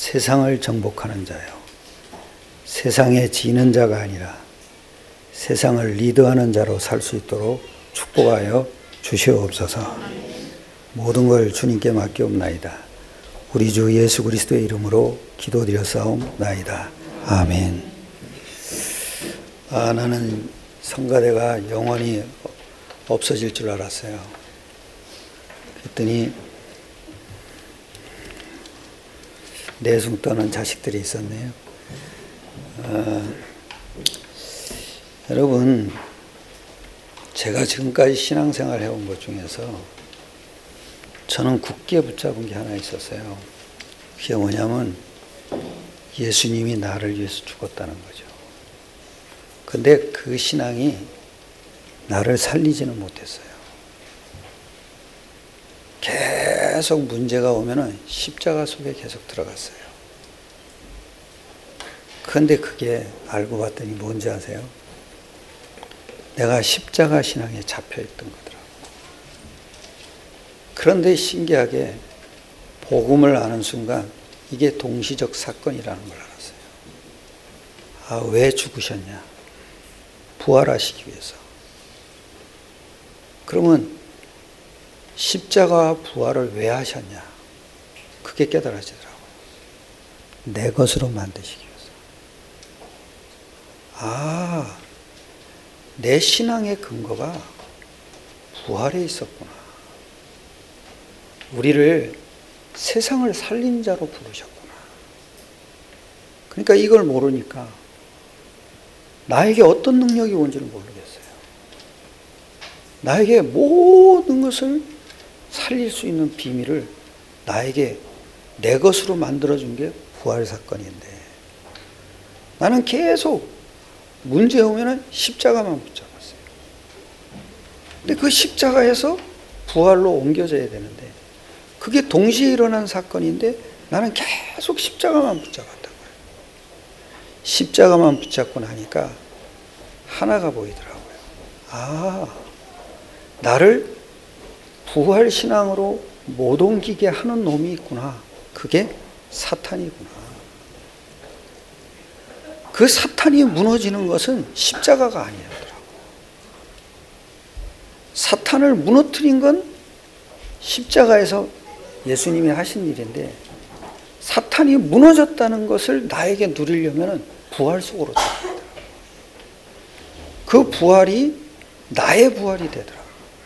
세상을 정복하는 자요, 세상에 지는 자가 아니라 세상을 리드하는 자로 살 수 있도록 축복하여 주시옵소서. 모든 걸 주님께 맡기옵나이다. 우리 주 예수 그리스도의 이름으로 기도드렸사옵나이다. 아멘. 나는 성가대가 영원히 없어질 줄 알았어요. 그랬더니 내숭 떠는 자식들이 있었네요. 여러분, 제가 지금까지 신앙생활 해온 것 중에서 저는 굳게 붙잡은 게 하나 있었어요. 그게 뭐냐면 예수님이 나를 위해서 죽었다는 거죠. 근데 그 신앙이 나를 살리지는 못했어요. 계속 문제가 오면은 십자가 속에 계속 들어갔어요. 그런데 그게 알고 봤더니 뭔지 아세요? 내가 십자가 신앙에 잡혀있던 거더라고요. 그런데 신기하게 복음을 아는 순간 이게 동시적 사건이라는 걸 알았어요. 왜 죽으셨냐? 부활하시기 위해서. 그러면 십자가와 부활을 왜 하셨냐? 그게 깨달아지더라고요. 내 것으로 만드시기 위해서. 내 신앙의 근거가 부활에 있었구나. 우리를 세상을 살린 자로 부르셨구나. 그러니까 이걸 모르니까 나에게 어떤 능력이 온지를 모르겠어요. 나에게 모든 것을 살릴 수 있는 비밀을 나에게 내 것으로 만들어준 게 부활 사건인데, 나는 계속 문제 오면은 십자가만 붙잡았어요. 근데 그 십자가에서 부활로 옮겨져야 되는데 그게 동시에 일어난 사건인데 나는 계속 십자가만 붙잡았다고요. 십자가만 붙잡고 나니까 하나가 보이더라고요. 나를 부활신앙으로 못 옮기게 하는 놈이 있구나. 그게 사탄이구나. 그 사탄이 무너지는 것은 십자가가 아니었더라고요. 사탄을 무너뜨린 건 십자가에서 예수님이 하신 일인데, 사탄이 무너졌다는 것을 나에게 누리려면 부활 속으로 들어가더라고요. 그 부활이 나의 부활이 되더라고요.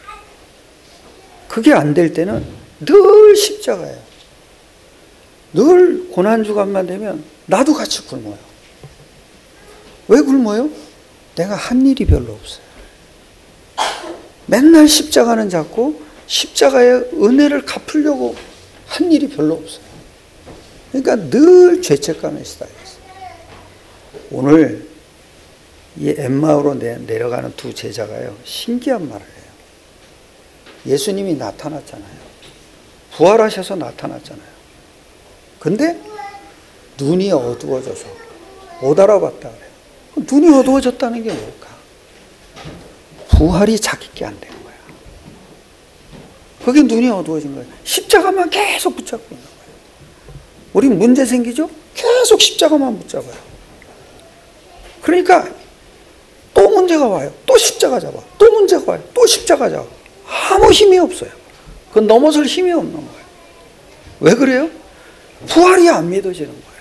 그게 안 될 때는 늘 십자가예요. 늘 고난주간만 되면 나도 같이 굶어요. 왜 굶어요? 내가 한 일이 별로 없어요. 맨날 십자가는 잡고 십자가의 은혜를 갚으려고 한 일이 별로 없어요. 그러니까 늘 죄책감에 시달렸어요. 오늘 이 엠마오로 내려가는 두 제자가요, 신기한 말을 해요. 예수님이 나타났잖아요. 부활하셔서 나타났잖아요. 근데 눈이 어두워져서 못 알아봤다 그래요. 눈이 어두워졌다는 게 뭘까? 부활이 자기께 안 된 거야. 그게 눈이 어두워진 거예요. 십자가만 계속 붙잡고 있는 거예요. 우리 문제 생기죠? 계속 십자가만 붙잡아요. 그러니까 또 문제가 와요. 또 십자가 잡아. 또 문제가 와요. 또 십자가 잡아. 아무 힘이 없어요. 그건 넘어설 힘이 없는 거예요. 왜 그래요? 부활이 안 믿어지는 거예요.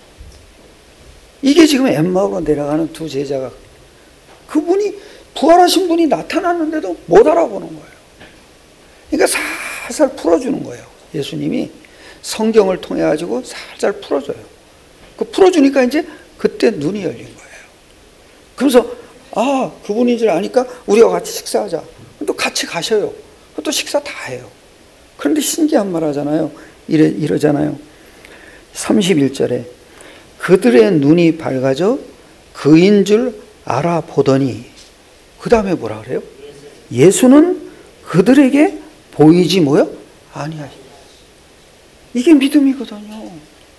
이게 지금 엠마오로 내려가는 두 제자가, 그분이 부활하신 분이 나타났는데도 못 알아보는 거예요. 그러니까 살살 풀어주는 거예요. 예수님이 성경을 통해 가지고 살살 풀어줘요. 그 풀어주니까 이제 그때 눈이 열린 거예요. 그래서 그분인 줄 아니까 우리와 같이 식사하자. 또 같이 가셔요. 또 식사 다 해요. 그런데 신기한 말 하잖아요. 이러잖아요. 31절에 그들의 눈이 밝아져 그인 줄 알아보더니, 그 다음에 뭐라 그래요? 예수는 그들에게 보이지 뭐요? 아니야. 이게 믿음이거든요.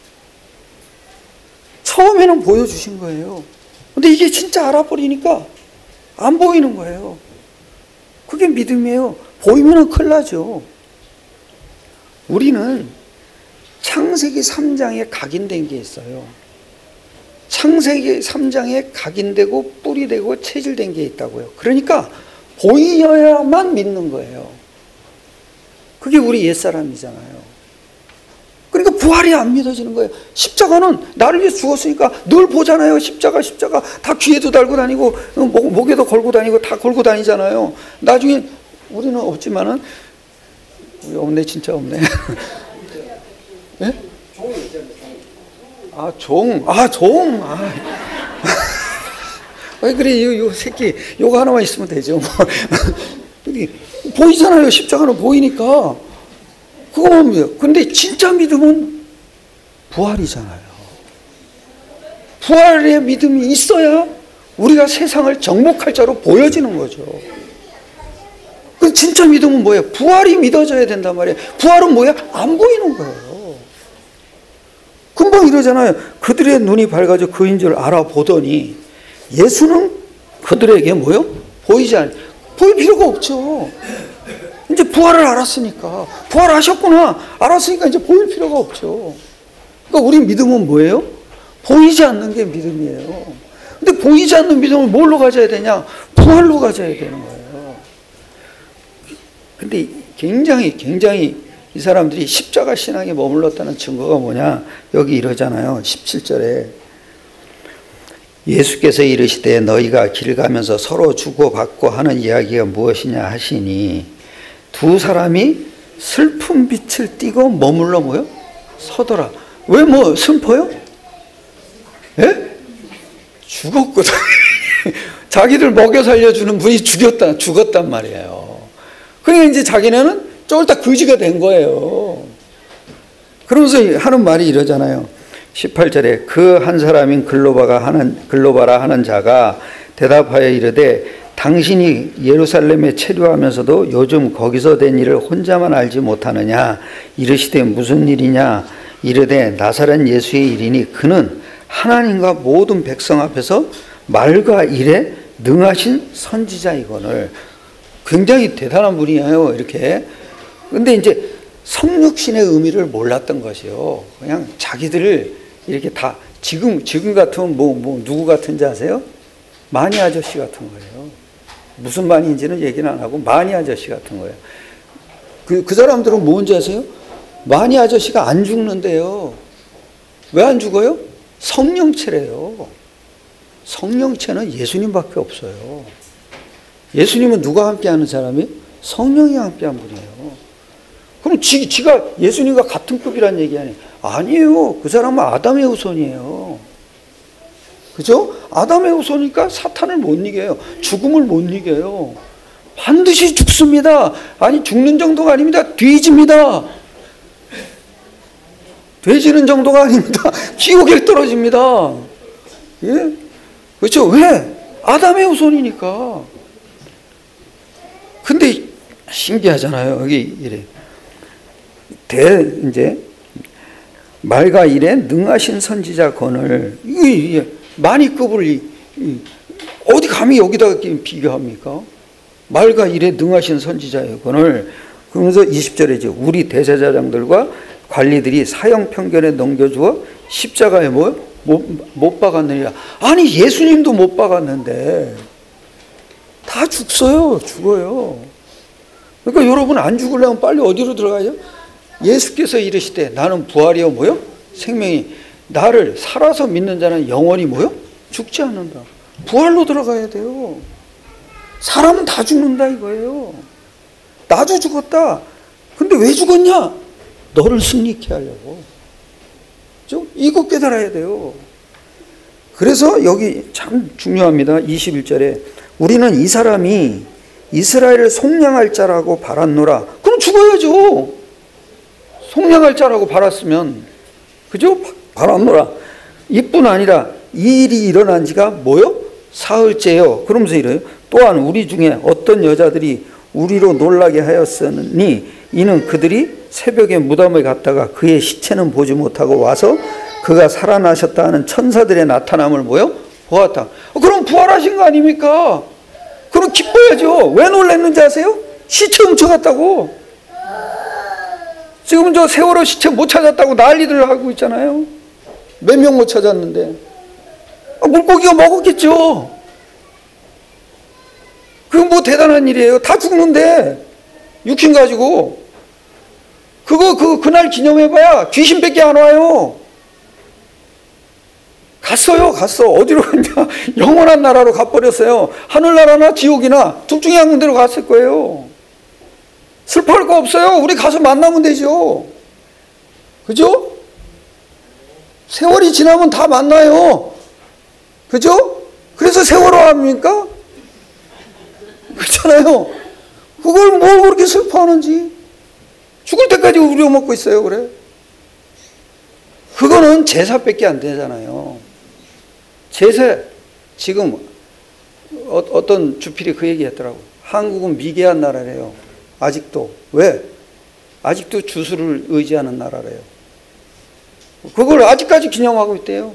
처음에는 보여주신 거예요. 근데 이게 진짜 알아버리니까 안 보이는 거예요. 그게 믿음이에요. 보이면 큰일 나죠. 우리는 창세기 3장에 각인된 게 있어요. 창세기 3장에 각인되고 뿌리되고 체질된 게 있다고요. 그러니까 보여야만 믿는 거예요. 그게 우리 옛사람이잖아요. 그러니까 부활이 안 믿어지는 거예요. 십자가는 나를 위해서 죽었으니까 늘 보잖아요. 십자가 다 귀에도 달고 다니고 목에도 걸고 다니고 다 걸고 다니잖아요. 나중에 우리는 없지만은 없네, 진짜 없네. 예? 종. 그래, 요 새끼, 요거 하나만 있으면 되죠. 보이잖아요. 십자가는 보이니까. 그거만 믿어요. 근데 진짜 믿음은 부활이잖아요. 부활의 믿음이 있어야 우리가 세상을 정복할 자로 보여지는 거죠. 그 진짜 믿음은 뭐예요? 부활이 믿어져야 된단 말이에요. 부활은 뭐야? 안 보이는 거예요. 금방 이러잖아요. 그들의 눈이 밝아져 그인 줄 알아보더니 예수는 그들에게 뭐요? 보이지 않아요. 보일 필요가 없죠. 이제 부활을 알았으니까, 부활하셨구나 알았으니까 이제 보일 필요가 없죠. 그러니까 우리 믿음은 뭐예요? 보이지 않는 게 믿음이에요. 근데 보이지 않는 믿음을 뭘로 가져야 되냐? 부활로 가져야 되는 거예요. 근데 굉장히 이 사람들이 십자가 신앙에 머물렀다는 증거가 뭐냐? 여기 이러잖아요. 17절에 예수께서 이르시되 너희가 길 가면서 서로 주고받고 하는 이야기가 무엇이냐 하시니 두 사람이 슬픈 빛을 띠고 머물러 뭐요? 서더라. 왜 뭐 슬퍼요? 예? 죽었거든. 자기들 먹여 살려주는 분이 죽었단 말이에요. 그러니까 이제 자기네는 쫄딱 거지가 된 거예요. 그러면서 하는 말이 이러잖아요. 18절에 그 한 사람인 글로바라 하는 자가 대답하여 이르되 당신이 예루살렘에 체류하면서도 요즘 거기서 된 일을 혼자만 알지 못하느냐? 이르시되 무슨 일이냐? 이르되 나사렛 예수의 일이니 그는 하나님과 모든 백성 앞에서 말과 일에 능하신 선지자이거늘. 굉장히 대단한 분이에요. 이렇게. 근데 이제 성육신의 의미를 몰랐던 것이요. 그냥 자기들을 이렇게 다 지금 같으면 뭐 누구 같은지 아세요? 마니 아저씨 같은 거예요. 무슨 마니인지는 얘기는 안 하고 마니 아저씨 같은 거예요. 그 사람들은 뭔지 아세요? 마니 아저씨가 안 죽는데요. 왜 안 죽어요? 성령체래요. 성령체는 예수님밖에 없어요. 예수님은 누가 함께하는 사람이? 성령이 함께한 분이에요. 그럼 지가 예수님과 같은 급이란 얘기 아니에요. 그 사람은 아담의 후손이에요. 그죠? 아담의 후손이니까 사탄을 못 이겨요. 죽음을 못 이겨요. 반드시 죽습니다. 아니 죽는 정도가 아닙니다. 뒤집니다. 돼지는 정도가 아닙니다. 지옥에 떨어집니다. 예? 그렇죠? 왜? 아담의 후손이니까. 근데 신기하잖아요. 여기 이래. 이제 말과 일에 능하신 선지자 건을 많이 급을 어디 감히 여기다가 비교합니까? 말과 일에 능하신 선지자의 건을. 그러면서 20절에 이제 우리 대제사장들과 관리들이 사형 편견에 넘겨주어 십자가에 못 박았느니라. 아니 예수님도 못 박았는데 다 죽어요. 그러니까 여러분 안 죽으려면 빨리 어디로 들어가요? 예수께서 이르시되 나는 부활이요 뭐요? 생명이 나를 살아서 믿는 자는 영원히 뭐요? 죽지 않는다. 부활로 들어가야 돼요. 사람은 다 죽는다 이거예요. 나도 죽었다. 근데 왜 죽었냐? 너를 승리케 하려고. 이거 깨달아야 돼요. 그래서 여기 참 중요합니다. 21절에 우리는 이 사람이 이스라엘을 속량할 자라고 바랐노라. 그럼 죽어야죠. 속량할 자라고 바랐으면, 그죠? 바랐노라. 이뿐 아니라 이 일이 일어난 지가 뭐요? 사흘째요. 그러면서 이래요. 또한 우리 중에 어떤 여자들이 우리로 놀라게 하였으니 이는 그들이 새벽에 무덤에 갔다가 그의 시체는 보지 못하고 와서 그가 살아나셨다 하는 천사들의 나타남을 뭐요? 보았다. 그럼 부활하신 거 아닙니까? 그럼 기뻐야죠. 왜 놀랐는지 아세요? 시체 훔쳐갔다고. 지금 저 세월호 시체 못 찾았다고 난리들 하고 있잖아요. 몇 명 못 찾았는데. 물고기가 먹었겠죠. 그건 뭐 대단한 일이에요. 다 죽는데 육신 가지고. 그날 기념해봐야 귀신밖에 안 와요. 갔어. 어디로 갔냐? 영원한 나라로 가버렸어요. 하늘나라나 지옥이나 둘 중에 한 군데로 갔을 거예요. 슬퍼할 거 없어요. 우리 가서 만나면 되죠. 그죠? 세월이 지나면 다 만나요. 그죠? 그래서 세월호 합니까? 그렇잖아요. 그걸 뭘 그렇게 슬퍼하는지. 죽을 때까지 우려먹고 있어요. 그래. 그거는 제사밖에 안 되잖아요. 제사, 지금 어떤 주필이 그 얘기 했더라고. 한국은 미개한 나라래요. 아직도. 왜? 아직도 주술을 의지하는 나라래요. 그걸 아직까지 기념하고 있대요.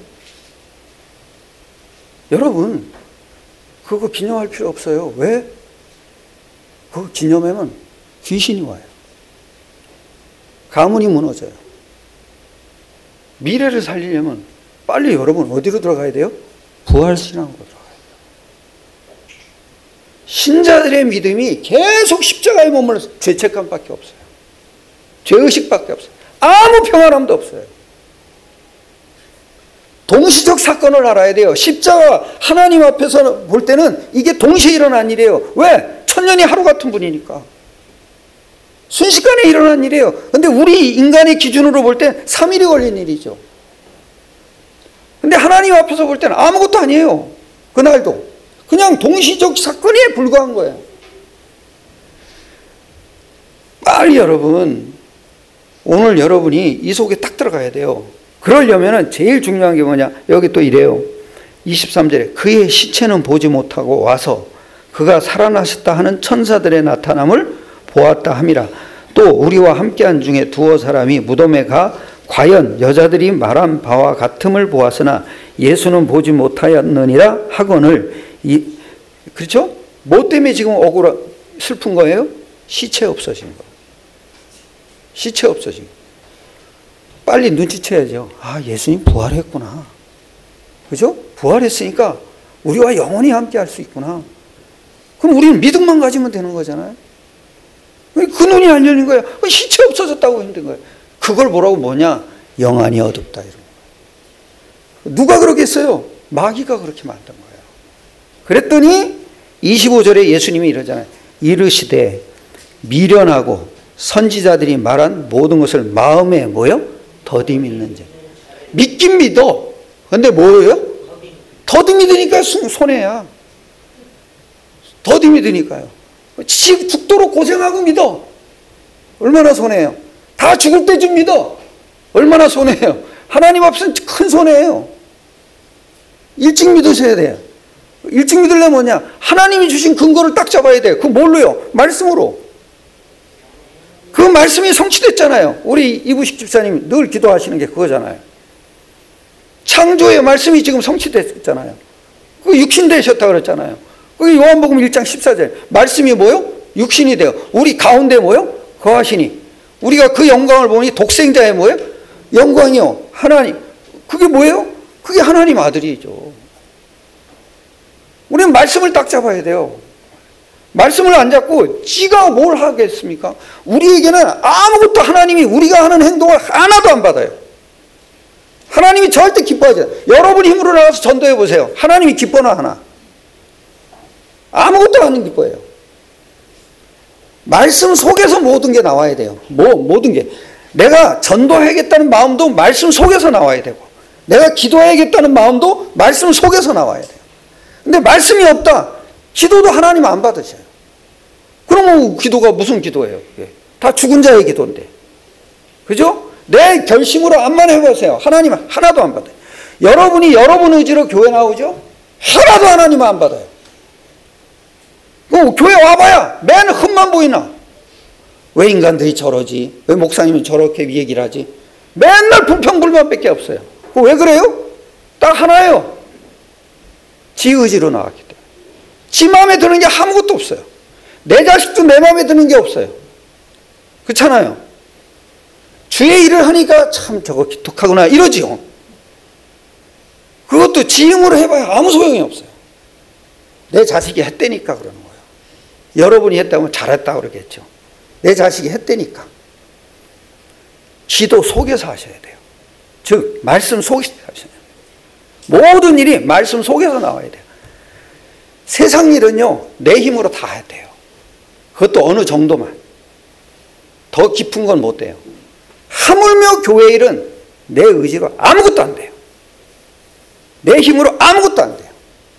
여러분, 그거 기념할 필요 없어요. 왜? 그거 기념하면 귀신이 와요. 가문이 무너져요. 미래를 살리려면 빨리 여러분 어디로 들어가야 돼요? 부활신앙으로 들어가야 돼요. 신자들의 믿음이 계속 십자가에 머물러서 죄책감밖에 없어요. 죄의식밖에 없어요. 아무 평안함도 없어요. 동시적 사건을 알아야 돼요. 십자가 하나님 앞에서 볼 때는 이게 동시에 일어난 일이에요. 왜? 천년이 하루 같은 분이니까. 순식간에 일어난 일이에요. 근데 우리 인간의 기준으로 볼 때 3일이 걸린 일이죠. 근데 하나님 앞에서 볼 때는 아무것도 아니에요. 그날도. 그냥 동시적 사건에 불과한 거예요. 빨리 여러분, 오늘 여러분이 이 속에 딱 들어가야 돼요. 그러려면 제일 중요한 게 뭐냐? 여기 또 이래요. 23절에 그의 시체는 보지 못하고 와서 그가 살아나셨다 하는 천사들의 나타남을 보았다 함이라. 또 우리와 함께한 중에 두어 사람이 무덤에 가 과연 여자들이 말한 바와 같음을 보았으나 예수는 보지 못하였느니라 하거늘. 그렇죠? 뭐 때문에 지금 슬픈 거예요? 시체 없어진 거. 시체 없어진 거. 빨리 눈치채야죠. 아, 예수님 부활했구나. 그죠? 부활했으니까 우리와 영원히 함께 할 수 있구나. 그럼 우리는 믿음만 가지면 되는 거잖아요. 그 눈이 안 열린 거야. 시체 없어졌다고 힘든 거예요. 그걸 뭐냐? 영안이 어둡다 이런 거예요. 누가 그러겠어요? 마귀가 그렇게 만든 거예요. 그랬더니 25절에 예수님이 이러잖아요. 이르시되 미련하고 선지자들이 말한 모든 것을 마음에 뭐요? 더디 믿는 자. 믿긴 믿어. 근데 뭐예요? 더디 믿으니까 손해야. 더디 믿으니까요. 죽도록 고생하고 믿어. 얼마나 손해예요. 다 죽을 때쯤 믿어. 얼마나 손해예요. 하나님 앞에서는 큰 손해예요. 일찍 믿으셔야 돼요. 일찍 믿으려면 뭐냐? 하나님이 주신 근거를 딱 잡아야 돼요. 그 뭘로요? 말씀으로. 그 말씀이 성취됐잖아요. 우리 이부식 집사님 늘 기도하시는 게 그거잖아요. 창조의 말씀이 지금 성취됐잖아요. 그 육신 되셨다 그랬잖아요. 그 요한복음 1장 14절. 말씀이 뭐요? 육신이 돼요. 우리 가운데 뭐요? 거하시니. 우리가 그 영광을 보니 독생자의 뭐예요? 영광이요. 하나님. 그게 뭐예요? 그게 하나님 아들이죠. 우리는 말씀을 딱 잡아야 돼요. 말씀을 안 잡고 지가 뭘 하겠습니까? 우리에게는 아무것도 하나님이 우리가 하는 행동을 하나도 안 받아요. 하나님이 절대 기뻐하지 않아요. 여러분 힘으로 나가서 전도해 보세요. 하나님이 기뻐나 하나? 아무것도 안 기뻐해요. 말씀 속에서 모든 게 나와야 돼요. 모든 게. 내가 전도해야겠다는 마음도 말씀 속에서 나와야 되고, 내가 기도해야겠다는 마음도 말씀 속에서 나와야 돼요. 근데 말씀이 없다. 기도도 하나님 안 받으셔요. 그러면 기도가 무슨 기도예요? 다 죽은 자의 기도인데. 그죠? 내 결심으로 암만 해보세요. 하나님 하나도 안 받아요. 여러분이 여러분 의지로 교회 나오죠? 하나도 하나님 안 받아요. 교회 와봐야 맨 흠만 보이나? 왜 인간들이 저러지? 왜 목사님은 저렇게 얘기를 하지? 맨날 불평불만밖에 없어요. 왜 그래요? 딱 하나예요. 지 의지로 나왔기 때문에. 지 마음에 드는 게 아무것도 없어요. 내 자식도 내 마음에 드는 게 없어요. 그렇잖아요. 주의 일을 하니까 참 저거 기특하구나 이러지요. 그것도 지 힘으로 해봐야 아무 소용이 없어요. 내 자식이 했다니까 그러는 거예요. 여러분이 했다면 잘했다 그러겠죠. 내 자식이 했다니까. 기도 속에서 하셔야 돼요. 즉 말씀 속에서 하셔야 돼요. 모든 일이 말씀 속에서 나와야 돼요. 세상 일은요 내 힘으로 다 해야 돼요. 그것도 어느 정도만. 더 깊은 건 못 돼요. 하물며 교회 일은 내 의지로 아무것도 안 돼요. 내 힘으로 아무것도 안 돼요.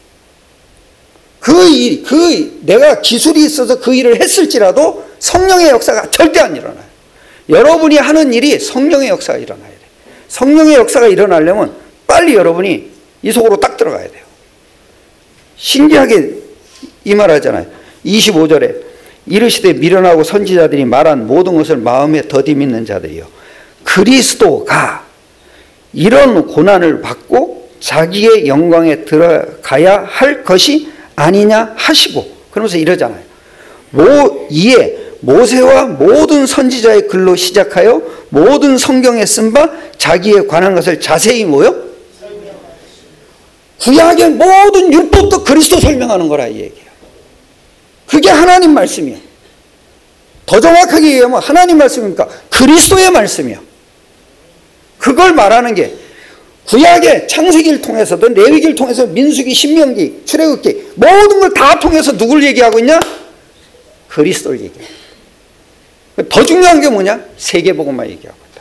내가 기술이 있어서 그 일을 했을지라도 성령의 역사가 절대 안 일어나요. 여러분이 하는 일이 성령의 역사가 일어나야 돼요. 성령의 역사가 일어나려면 빨리 여러분이 이 속으로 딱 들어가야 돼요. 신기하게 이 말 하잖아요. 25절에 이르시되 미련하고 선지자들이 말한 모든 것을 마음에 더디 믿는 자들이요. 그리스도가 이런 고난을 받고 자기의 영광에 들어가야 할 것이 아니냐 하시고 그러면서 이러잖아요. 이에 모세와 모든 선지자의 글로 시작하여 모든 성경에 쓴 바 자기에 관한 것을 자세히 뭐요? 구약의 모든 율법도 그리스도 설명하는 거라 이 얘기예요. 그게 하나님 말씀이에요. 더 정확하게 얘기하면 하나님 말씀이니까 그리스도의 말씀이에요. 그걸 말하는 게 구약의 창세기를 통해서도 레위기를 통해서 민수기, 신명기, 출애굽기 모든 걸 다 통해서 누굴 얘기하고 있냐? 그리스도를 얘기해요. 더 중요한 게 뭐냐? 세계복음만 얘기하고 있다.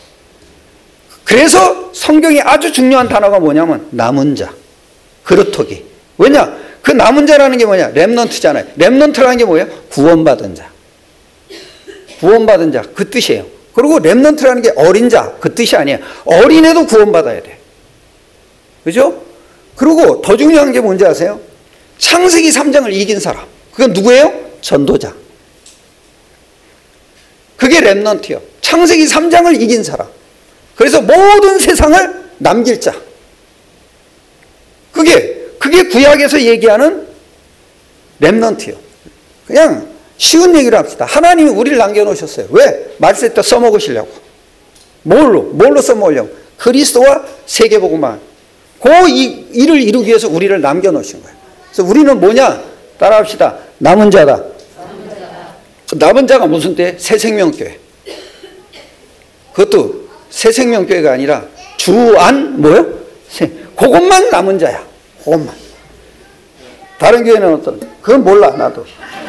그래서 성경이 아주 중요한 단어가 뭐냐면 남은 자, 그루터기. 왜냐? 그 남은 자라는 게 뭐냐? 렘넌트잖아요. 렘넌트라는 게 뭐예요? 구원받은 자. 구원받은 자, 그 뜻이에요. 그리고 렘넌트라는 게 어린 자, 그 뜻이 아니에요. 어린애도 구원받아야 돼. 그죠? 그리고 더 중요한 게 뭔지 아세요? 창세기 3장을 이긴 사람. 그건 누구예요? 전도자. 그게 렘넌트요. 창세기 3장을 이긴 사람. 그래서 모든 세상을 남길 자. 그게 구약에서 얘기하는 렘넌트요. 그냥 쉬운 얘기를 합시다. 하나님이 우리를 남겨놓으셨어요. 왜? 말세 때 써먹으시려고. 뭘로 써먹으려고? 그리스도와 세계복음만. 그 일을 이루기 위해서 우리를 남겨놓으신 거예요. 그래서 우리는 뭐냐? 따라합시다. 남은 자다. 남은 자가 무슨 때? 새생명교회. 그것도 새생명교회가 아니라 주안 뭐요? 그것만 남은 자야. 그것만. 다른 교회는 어떤? 그건 몰라 나도.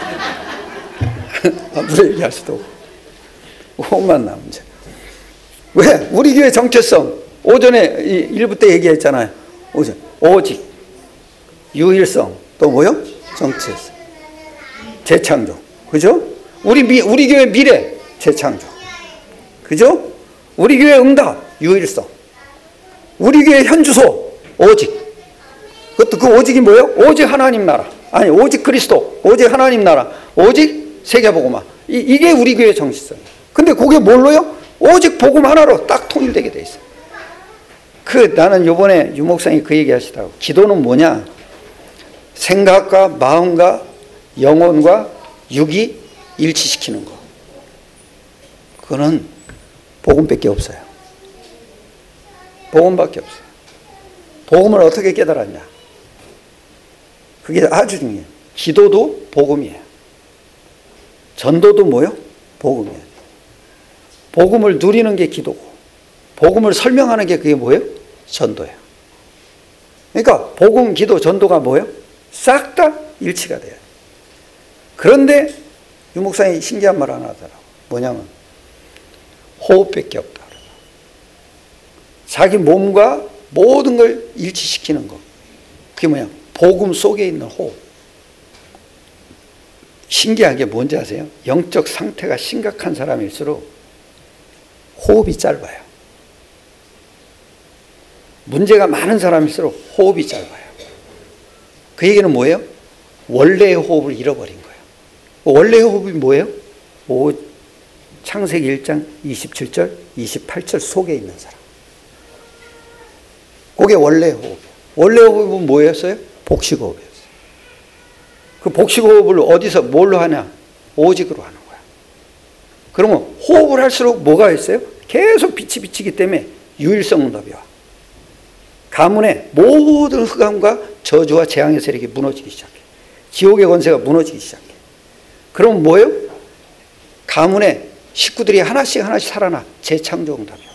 아무도 얘기할 수도 없고. 그것만 남은 자. 왜? 우리 교회 정체성. 오전에 일부 때 얘기했잖아요. 오직 유일성 또 뭐요? 정체성. 재창조. 그죠? 우리 교회 미래 재창조. 그죠? 우리 교회 응답 유일성. 우리 교회 현주소 오직. 그것도 그 오직이 뭐예요? 오직 하나님 나라. 아니 오직 그리스도. 오직 하나님 나라. 오직 세계복음화. 이게 우리 교회 정체성이에요. 근데 그게 뭘로요? 오직 복음 하나로 딱 통일되게 돼 있어요. 나는 요번에 유 목사님이 그 얘기 하시더라고. 기도는 뭐냐? 생각과 마음과 영혼과 육이 일치시키는 거. 그거는 복음밖에 없어요. 복음밖에 없어요. 복음을 어떻게 깨달았냐? 그게 아주 중요해요. 기도도 복음이에요. 전도도 뭐요? 복음이에요. 복음을 누리는 게 기도고 복음을 설명하는 게 그게 뭐예요? 전도예요. 그러니까 복음, 기도, 전도가 뭐예요? 싹 다 일치가 돼요. 그런데 유 목사님이 신기한 말 하나 하더라고요. 뭐냐면 호흡밖에 없다. 자기 몸과 모든 걸 일치시키는 거. 그게 뭐냐? 복음 속에 있는 호흡. 신기한 게 뭔지 아세요? 영적 상태가 심각한 사람일수록 호흡이 짧아요. 문제가 많은 사람일수록 호흡이 짧아요. 그 얘기는 뭐예요? 원래의 호흡을 잃어버린 거예요. 원래의 호흡이 뭐예요? 창세기 1장 27절, 28절 속에 있는 사람. 그게 원래의 호흡이에요. 원래의 호흡은 뭐였어요? 복식호흡이었어요. 그 복식호흡을 뭘로 하냐? 오직으로 하는 거야. 그러면 호흡을 할수록 뭐가 있어요? 계속 빛이 비치기 때문에 유일성 응답이 와. 가문의 모든 흑암과 저주와 재앙의 세력이 무너지기 시작해. 지옥의 권세가 무너지기 시작해. 그럼 뭐예요? 가문의 식구들이 하나씩 살아나. 재창조 응답이야.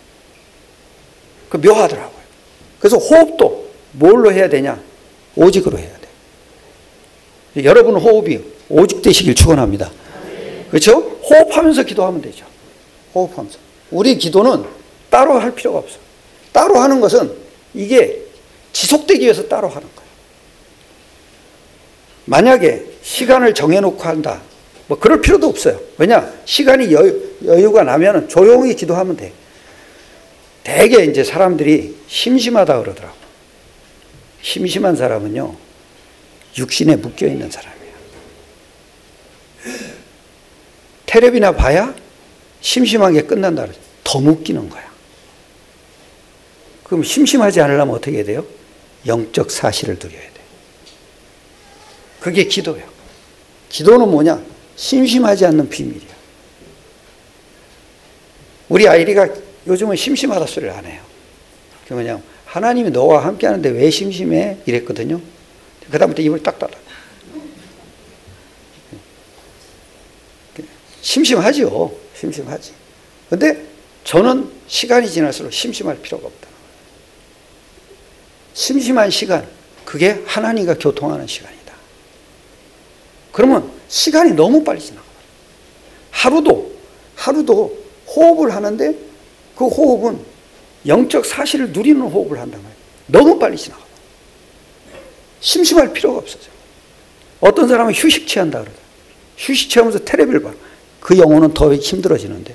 그 묘하더라고요. 그래서 호흡도 뭘로 해야 되냐? 오직으로 해야 돼. 여러분 호흡이 오직 되시길 축원합니다. 그렇죠? 호흡하면서 기도하면 되죠. 호흡하면서. 우리 기도는 따로 할 필요가 없어. 따로 하는 것은 이게 지속되기 위해서 따로 하는 거예요. 만약에 시간을 정해놓고 한다. 뭐 그럴 필요도 없어요. 왜냐? 시간이 여유가 나면 조용히 기도하면 돼. 대개 이제 사람들이 심심하다 그러더라고. 심심한 사람은요, 육신에 묶여 있는 사람이에요. 텔레비나 봐야 심심한 게 끝난다 그러죠. 더 묶이는 거야. 그럼 심심하지 않으려면 어떻게 해야 돼요? 영적 사실을 누려야 돼. 그게 기도예요. 기도는 뭐냐? 심심하지 않는 비밀이야. 우리 아이리가 요즘은 심심하다 소리를 안 해요. 그냥 하나님이 너와 함께 하는데 왜 심심해? 이랬거든요. 그 다음부터 입을 딱 닫아. 심심하죠. 심심하지. 근데 저는 시간이 지날수록 심심할 필요가 없다. 심심한 시간, 그게 하나님과 교통하는 시간이다. 그러면 시간이 너무 빨리 지나가요. 하루도 호흡을 하는데 그 호흡은 영적 사실을 누리는 호흡을 한단 말이에요. 너무 빨리 지나가요. 심심할 필요가 없어요. 어떤 사람은 휴식 취한다 그러죠. 휴식 취하면서 텔레비를 봐. 그 영혼은 더 힘들어지는데.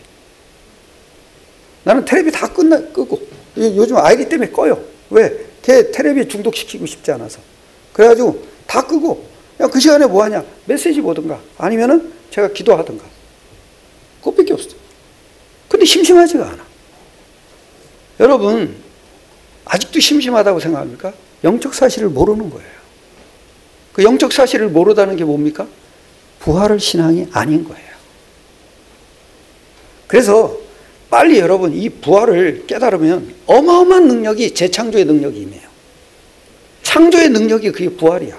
나는 텔레비 다 끄고 요즘 아이리 때문에 꺼요. 왜? 텔레비 중독시키고 싶지 않아서. 그래가지고 다 끄고 야, 그 시간에 뭐 하냐? 메시지 보든가 아니면은 제가 기도하든가. 그것밖에 없어요. 근데 심심하지가 않아. 여러분 아직도 심심하다고 생각합니까? 영적 사실을 모르는 거예요. 그 영적 사실을 모르다는 게 뭡니까? 부활의 신앙이 아닌 거예요. 그래서 빨리 여러분 이 부활을 깨달으면 어마어마한 능력이 재창조의 능력이 임해요. 창조의 능력이 그게 부활이야.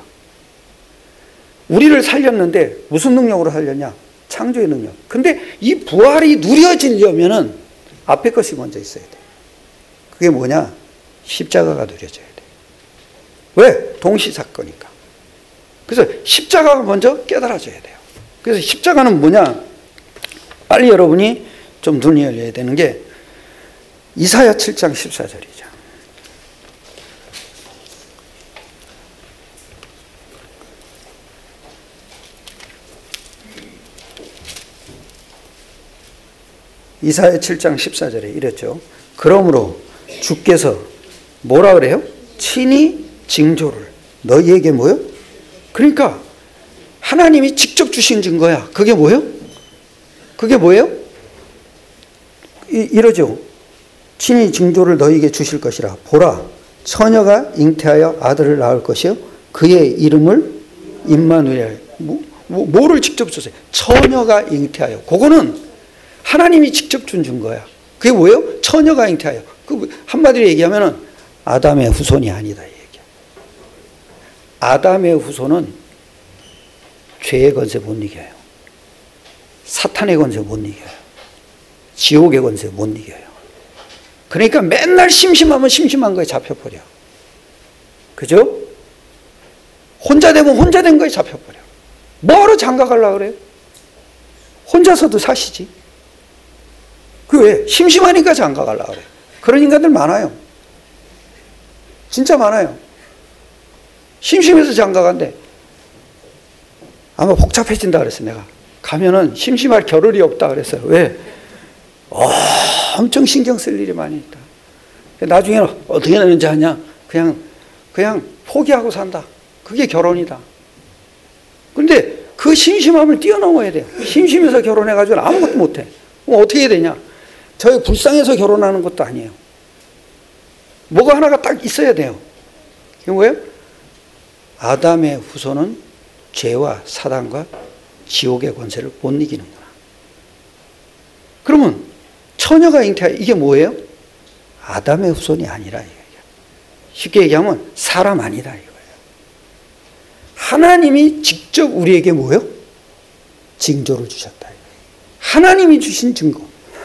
우리를 살렸는데 무슨 능력으로 살렸냐? 창조의 능력. 근데 이 부활이 누려지려면은 앞에 것이 먼저 있어야 돼. 그게 뭐냐? 십자가가 누려져야 돼. 왜? 동시사건이니까. 그래서 십자가가 먼저 깨달아져야 돼요. 그래서 십자가는 뭐냐? 빨리 여러분이 좀 눈이 열려야 되는 게 이사야 7장 14절이죠. 이사야 7장 14절에 이랬죠. 그러므로 주께서 뭐라 그래요? 친히 징조를 너희에게 뭐요? 그러니까 하나님이 직접 주신 증거야. 그게 뭐예요? 그게 뭐예요? 이러죠. 친히 징조를 너희에게 주실 것이라. 보라, 처녀가 잉태하여 아들을 낳을 것이요 그의 이름을 임마누엘. 뭐를 직접 주세요? 처녀가 잉태하여. 그거는 하나님이 직접 준 증거야. 그게 뭐예요? 처녀가 잉태하여. 그 한마디로 얘기하면은 아담의 후손이 아니다 이 얘기야. 아담의 후손은 죄의 권세 못 이겨요. 사탄의 권세 못 이겨요. 지옥의 권세 못 이겨요. 그러니까 맨날 심심하면 심심한 거에 잡혀버려. 그죠? 혼자 되면 혼자 된 거에 잡혀버려. 뭐하러 장가가려고 그래요? 혼자서도 사시지. 그 왜? 심심하니까 장가가려고 그래. 그런 인간들 많아요. 진짜 많아요. 심심해서 장가간대. 아마 복잡해진다 그랬어 내가. 가면은 심심할 겨를이 없다 그랬어요. 왜? 엄청 신경 쓸 일이 많이 있다. 나중에는 어떻게 하는지 하냐? 그냥 포기하고 산다. 그게 결혼이다. 근데 그 심심함을 뛰어넘어야 돼요. 심심해서 결혼해가지고 아무것도 못해. 그럼 어떻게 해야 되냐? 저희 불쌍해서 결혼하는 것도 아니에요. 뭐가 하나가 딱 있어야 돼요. 그게 뭐예요? 아담의 후손은 죄와 사단과 지옥의 권세를 못 이기는구나. 그러면 처녀가 잉태하여 이게 뭐예요? 아담의 후손이 아니라 이거예요. 쉽게 얘기하면 사람 아니다 이거예요. 하나님이 직접 우리에게 뭐예요? 징조를 주셨다 이거예요. 하나님이 주신 증거.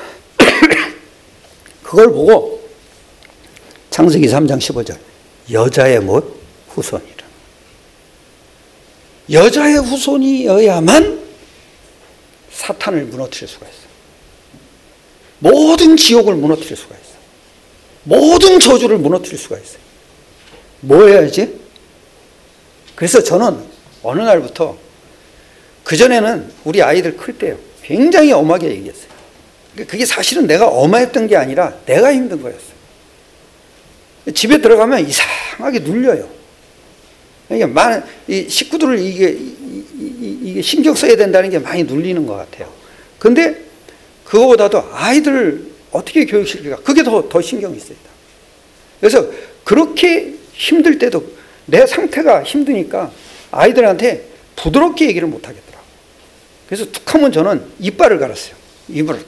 그걸 보고 창세기 3장 15절 여자의 뭐? 후손이라. 여자의 후손이어야만 사탄을 무너뜨릴 수가 있어요. 모든 지옥을 무너뜨릴 수가 있어요. 모든 저주를 무너뜨릴 수가 있어요. 뭐 해야지? 그래서 저는 어느 날부터, 그전에는 우리 아이들 클 때요, 굉장히 엄하게 얘기했어요. 그게 사실은 내가 엄했던 게 아니라 내가 힘든 거였어요. 집에 들어가면 이상하게 눌려요. 그러니까 많은 이 식구들을 이게 신경 써야 된다는 게 많이 눌리는 것 같아요. 근데 그거보다도 아이들을 어떻게 교육시킬까? 그게 더 신경이 쓰이다. 그래서 그렇게 힘들 때도 내 상태가 힘드니까 아이들한테 부드럽게 얘기를 못 하겠더라고요. 그래서 툭 하면 저는 이빨을 갈았어요. 이빨을.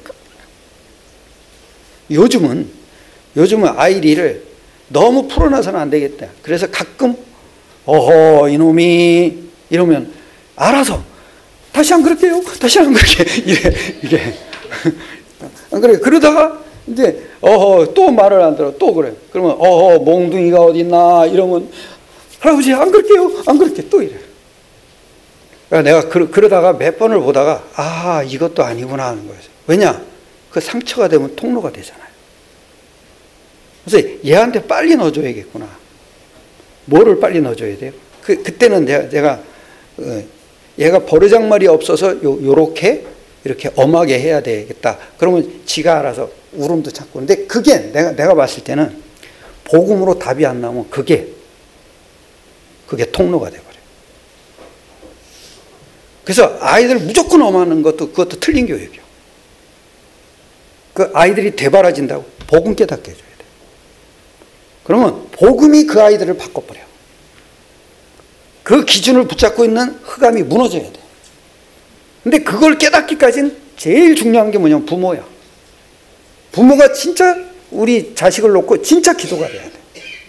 요즘은 아이를 너무 풀어놔서는 안 되겠다. 그래서 가끔 어허 이놈이 이러면 알아서 다시 안 그럴게요. 다시 안 그럴게. 이게 안 그래. 그러다가 이제 어허 또 말을 안 들어. 또 그래. 그러면 어허 몽둥이가 어딨나 이러면 할아버지 안 그럴게요. 안 그럴게. 또 이래. 그러니까 내가 그러다가 몇 번을 보다가 아 이것도 아니구나 하는 거예요. 왜냐? 그 상처가 되면 통로가 되잖아요. 그래서 얘한테 빨리 넣어줘야겠구나. 뭐를 빨리 넣어줘야 돼요? 그때는 내가 얘가 버르장말이 없어서 요렇게 이렇게 엄하게 해야 되겠다. 그러면 지가 알아서 울음도 참고. 근데 그게 내가 봤을 때는 복음으로 답이 안 나오면 그게 통로가 돼버려요. 그래서 아이들 무조건 엄하는 그것도 틀린 교육이요. 그 아이들이 되바라진다고 복음 깨닫게 해줘야 돼. 그러면 복음이 그 아이들을 바꿔버려. 그 기준을 붙잡고 있는 흑암이 무너져야 돼. 근데 그걸 깨닫기까지는 제일 중요한 게 뭐냐면 부모야. 부모가 진짜 우리 자식을 놓고 진짜 기도가 돼야 돼.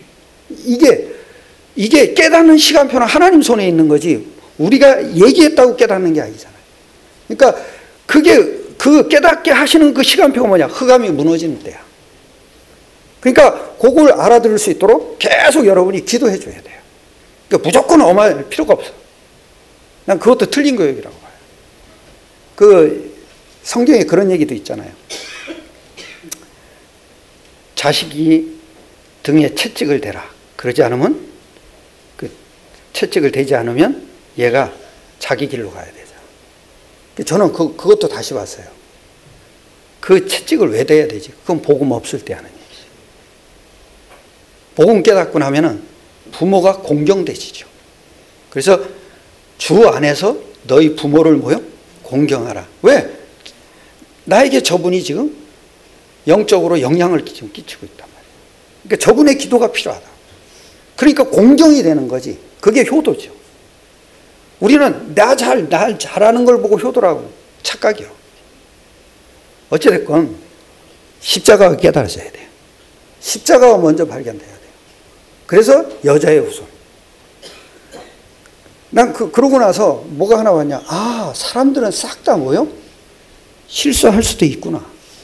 이게 깨닫는 시간표는 하나님 손에 있는 거지 우리가 얘기했다고 깨닫는 게 아니잖아요. 그러니까 그 깨닫게 하시는 그 시간표가 뭐냐? 흑암이 무너지는 때야. 그러니까 그걸 알아들을 수 있도록 계속 여러분이 기도해 줘야 돼요. 그러니까 무조건 엄할 필요가 없어. 난 그것도 틀린 교육이라고 봐요. 그 성경에 그런 얘기도 있잖아요. 자식이 등에 채찍을 대라. 그러지 않으면 그 채찍을 대지 않으면 얘가 자기 길로 가야 되죠. 저는 그것도 다시 봤어요. 그 채찍을 왜 대야 되지? 그건 복음 없을 때 하는 얘기지. 복음 깨닫고 나면은 부모가 공경되시죠. 그래서 주 안에서 너희 부모를 뭐요? 공경하라. 왜? 나에게 저분이 지금 영적으로 영향을 지금 끼치고 있단 말이에요. 그러니까 저분의 기도가 필요하다. 그러니까 공경이 되는 거지. 그게 효도죠. 우리는 날 잘하는 걸 보고 효도라고 착각이요. 어찌됐건 십자가가 깨달아져야 돼요. 십자가가 먼저 발견돼야 돼요. 그래서 여자의 후손. 난 그러고 나서 뭐가 하나 왔냐? 아, 사람들은 싹 다 뭐요? 실수할 수도 있구나.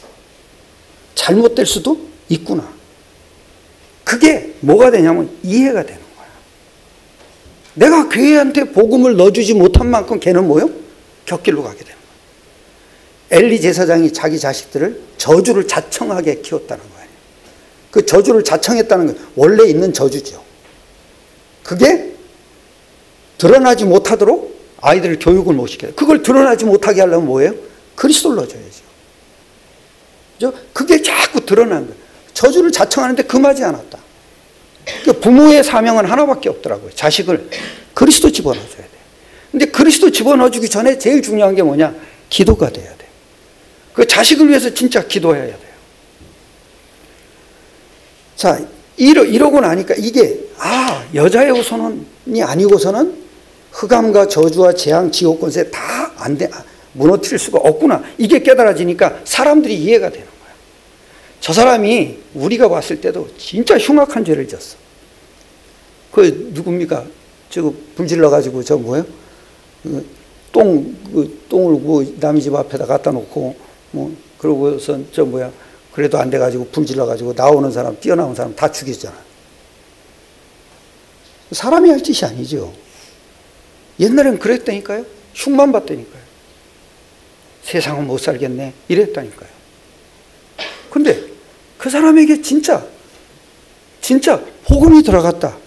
잘못될 수도 있구나. 그게 뭐가 되냐면 이해가 되는 거야. 내가 걔한테 복음을 넣어주지 못한 만큼 걔는 뭐요? 곁길로 가게 되는 거야. 엘리 제사장이 자기 자식들을 저주를 자청하게 키웠다는 거예요. 그 저주를 자청했다는 건 원래 있는 저주죠. 그게 드러나지 못하도록 아이들을 교육을 못 시켜요. 그걸 드러나지 못하게 하려면 뭐예요? 그리스도를 넣어줘야죠. 그게 자꾸 드러나는 거예요. 저주를 자청하는데 금하지 않았다. 그러니까 부모의 사명은 하나밖에 없더라고요. 자식을 그리스도 집어넣어줘야 돼요. 근데 그리스도 집어넣어주기 전에 제일 중요한 게 뭐냐? 기도가 돼야 돼요. 그 자식을 위해서 진짜 기도해야 돼요. 자, 이러고 나니까 이게, 여자의 후손이 아니고서는 흑암과 저주와 재앙, 지옥 권세 다 무너뜨릴 수가 없구나. 이게 깨달아지니까 사람들이 이해가 되는 거야. 저 사람이 우리가 봤을 때도 진짜 흉악한 죄를 졌어. 그 누굽니까? 저거 불질러가지고 저 뭐예요? 똥을 그 남의 집 앞에다 갖다 놓고 뭐 그러고선 저 뭐야? 그래도 안 돼가지고 불질러가지고 나오는 사람, 뛰어나온 사람 다 죽였잖아. 사람이 할 짓이 아니죠. 옛날엔 그랬다니까요. 흉만 봤다니까요. 세상은 못 살겠네 이랬다니까요. 근데 그 사람에게 진짜 복음이 들어갔다.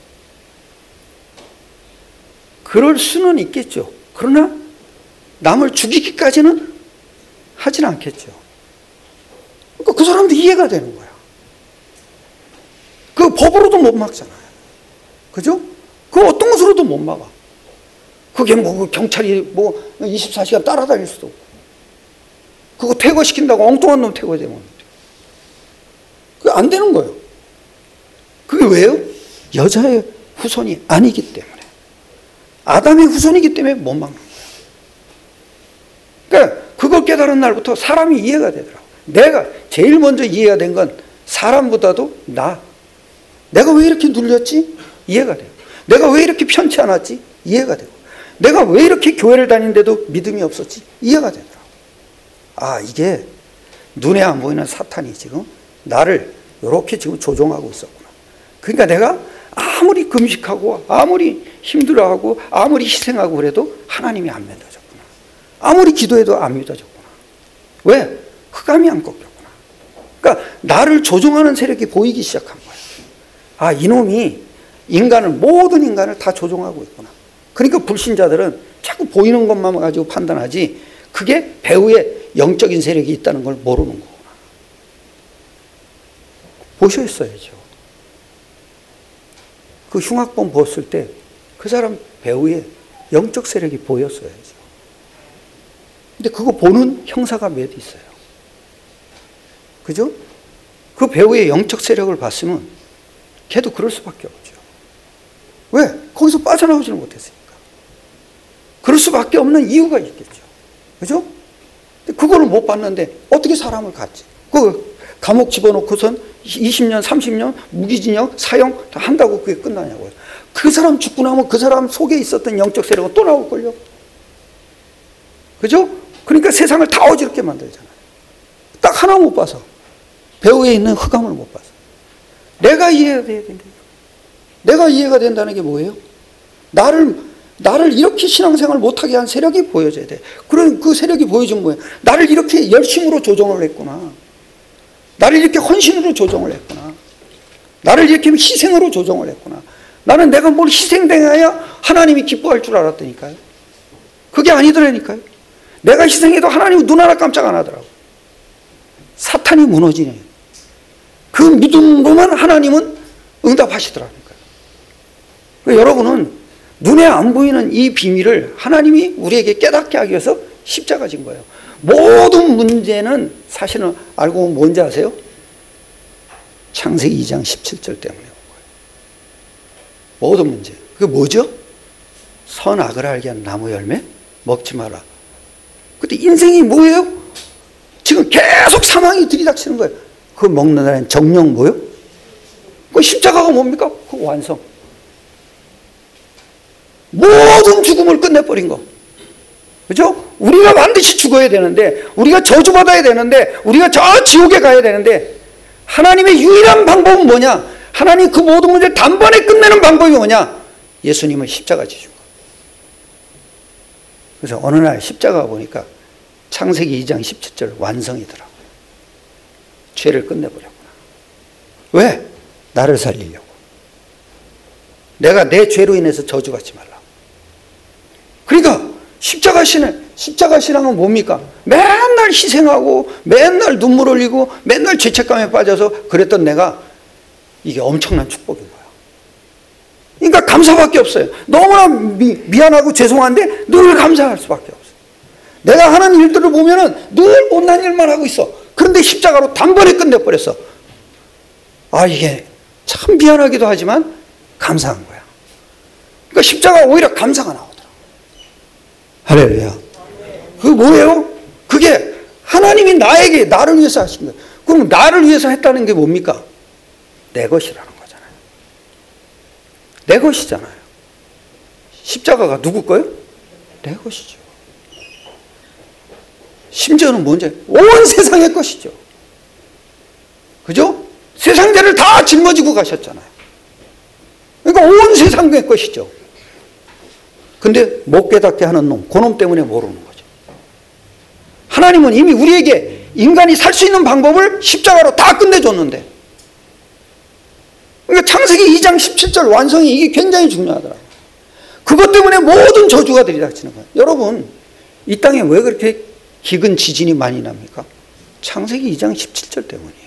그럴 수는 있겠죠. 그러나 남을 죽이기까지는 하진 않겠죠. 그러니까 그 사람도 이해가 되는 거야. 그 법으로도 못 막잖아요. 그죠? 그 어떤 것으로도 못 막아. 그게 뭐 경찰이 뭐 24시간 따라다닐 수도 없고. 그거 퇴거시킨다고 엉뚱한 놈 퇴거되면 그게 안 되는 거예요. 그게 왜요? 여자의 후손이 아니기 때문에. 아담의 후손이기 때문에 못 막는 거예요. 그러니까 그걸 깨달은 날부터 사람이 이해가 되더라고요. 내가 제일 먼저 이해가 된 건 사람보다도 내가 왜 이렇게 눌렸지? 이해가 돼요. 내가 왜 이렇게 편치 않았지? 이해가 되고. 내가 왜 이렇게 교회를 다니는데도 믿음이 없었지? 이해가 되더라고요. 아, 이게 눈에 안 보이는 사탄이 지금 나를 이렇게 지금 조종하고 있었구나. 그러니까 내가 아무리 금식하고 아무리 힘들어하고 아무리 희생하고 그래도 하나님이 안 믿어졌구나. 아무리 기도해도 안 믿어졌구나. 왜? 흑암이 안 꺾였구나. 그러니까 나를 조종하는 세력이 보이기 시작한 거야. 아, 이놈이 모든 인간을 다 조종하고 있구나. 그러니까 불신자들은 자꾸 보이는 것만 가지고 판단하지 그게 배후에 영적인 세력이 있다는 걸 모르는 거구나. 보셨어야죠. 그 흉악범 보았을 때 그 사람 배후에 영적 세력이 보였어야죠. 근데 그거 보는 형사가 몇 있어요. 그죠? 그 배후의 영적 세력을 봤으면 걔도 그럴 수밖에 없죠. 왜? 거기서 빠져나오지는 못했으니까. 그럴 수밖에 없는 이유가 있겠죠. 그죠? 그거를 못 봤는데 어떻게 사람을 갔지? 그 감옥 집어넣고선 20년, 30년 무기징역, 사형 다 한다고 그게 끝나냐고요. 그 사람 죽고 나면 그 사람 속에 있었던 영적 세력은 또 나올걸요. 그죠? 그러니까 세상을 다 어지럽게 만들잖아요. 딱 하나 못 봐서. 배후에 있는 흑암을 못 봐서. 내가 이해가 돼야 된다. 내가 이해가 된다는 게 뭐예요? 나를 이렇게 신앙생활 못하게 한 세력이 보여져야 돼. 그런 그 세력이 보여준 거예요. 나를 이렇게 열심으로 조정을 했구나. 나를 이렇게 헌신으로 조정을 했구나. 나를 이렇게 희생으로 조정을 했구나. 나는 내가 뭘 희생당해야 하나님이 기뻐할 줄 알았다니까요. 그게 아니더라니까요. 내가 희생해도 하나님은 눈 하나 깜짝 안 하더라고. 사탄이 무너지네. 그 믿음으로만 하나님은 응답하시더라니까요. 그러니까 여러분은 눈에 안 보이는 이 비밀을 하나님이 우리에게 깨닫게 하기 위해서 십자가 진 거예요. 모든 문제는 사실은 알고 보면 뭔지 아세요? 창세기 2장 17절 때문에 온 거예요. 모든 문제. 그게 뭐죠? 선악을 알게 하는 나무 열매 먹지 마라. 근데 인생이 뭐예요? 지금 계속 사망이 들이닥치는 거예요. 그거 먹는 날엔 정령 뭐요? 그 십자가가 뭡니까? 그 완성. 모든 죽음을 끝내버린 거. 그죠? 우리가 반드시 죽어야 되는데, 우리가 저주받아야 되는데, 우리가 저 지옥에 가야 되는데, 하나님의 유일한 방법은 뭐냐? 하나님 그 모든 문제를 단번에 끝내는 방법이 뭐냐? 예수님은 십자가 지신 거. 그래서 어느 날 십자가 보니까 창세기 2장 17절 완성이더라고요. 죄를 끝내버렸구나. 왜? 나를 살리려고. 내가 내 죄로 인해서 저주받지 말라. 그러니까 십자가 신앙은 뭡니까? 맨날 희생하고 맨날 눈물 흘리고 맨날 죄책감에 빠져서 그랬던 내가 이게 엄청난 축복인 거야. 그러니까 감사밖에 없어요. 너무나 미안하고 죄송한데 늘 감사할 수밖에 없어요. 내가 하는 일들을 보면은 늘 못난 일만 하고 있어. 그런데 십자가로 단번에 끝내버렸어. 아, 이게 참 미안하기도 하지만 감사한 거야. 그러니까 십자가 오히려 감사가 나오더라고. 할렐루야. 그게 뭐예요? 그게 하나님이 나를 위해서 하신 거예요. 그럼 나를 위해서 했다는 게 뭡니까? 내 것이라는 거잖아요. 내 것이잖아요. 십자가가 누구 거예요? 내 것이죠. 심지어는 뭔지 온 세상의 것이죠. 그죠? 세상 죄를 다 짊어지고 가셨잖아요. 그러니까 온 세상의 것이죠. 근데 못 깨닫게 하는 놈, 그놈 때문에 모르는 거죠. 하나님은 이미 우리에게 인간이 살 수 있는 방법을 십자가로 다 끝내줬는데, 그러니까 창세기 2장 17절 완성이 이게 굉장히 중요하더라고요. 그것 때문에 모든 저주가 들이닥치는 거예요. 여러분, 이 땅에 왜 그렇게 기근 지진이 많이 납니까? 창세기 2장 17절 때문이에요.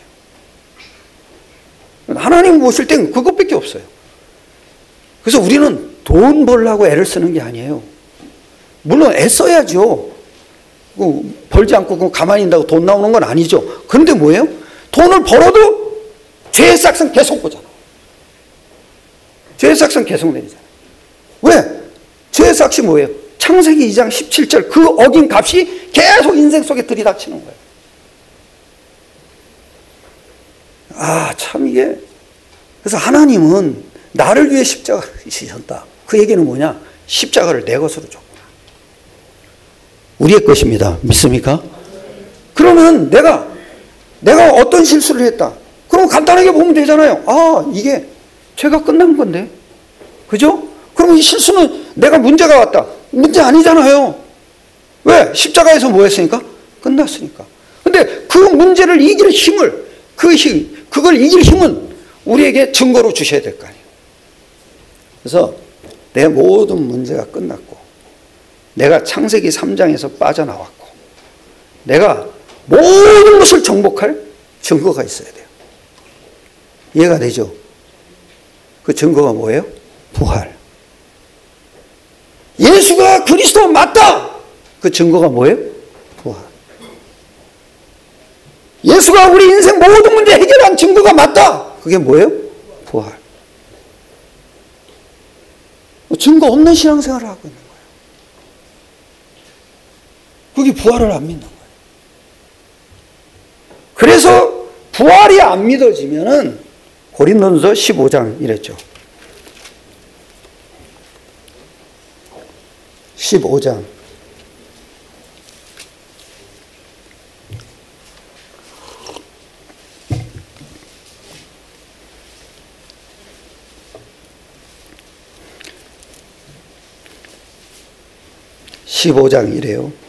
하나님 모실 땐 그것밖에 없어요. 그래서 우리는 돈 벌려고 애를 쓰는 게 아니에요. 물론 애써야죠. 벌지 않고 가만히 있다고 돈 나오는 건 아니죠. 그런데 뭐예요? 돈을 벌어도 죄의 싹은 계속 오잖아. 죄의 싹은 계속 내리잖아. 왜? 죄의 싹이 뭐예요? 창세기 2장 17절 그 어긴 값이 계속 인생 속에 들이닥치는 거예요. 참 이게. 그래서 하나님은 나를 위해 십자가를 지셨다. 그 얘기는 뭐냐? 십자가를 내 것으로 줬구나. 우리의 것입니다. 믿습니까? 그러면 내가 어떤 실수를 했다. 그럼 간단하게 보면 되잖아요. 이게 죄가 끝난 건데. 그죠? 그럼 이 실수는 내가 문제가 왔다. 문제 아니잖아요. 왜? 십자가에서 뭐 했으니까? 끝났으니까. 근데 그 문제를 이길 힘을, 그걸 이길 힘은 우리에게 증거로 주셔야 될 거 아니에요. 그래서 내 모든 문제가 끝났고, 내가 창세기 3장에서 빠져나왔고, 내가 모든 것을 정복할 증거가 있어야 돼요. 이해가 되죠? 그 증거가 뭐예요? 부활. 예수가 그리스도 맞다! 그 증거가 뭐예요? 부활. 예수가 우리 인생 모든 문제 해결한 증거가 맞다! 그게 뭐예요? 부활. 증거 없는 신앙생활을 하고 있는 거예요. 그게 부활을 안 믿는 거예요. 그래서 부활이 안 믿어지면은 고린도전서 15장 이랬죠. 15장. 이래요.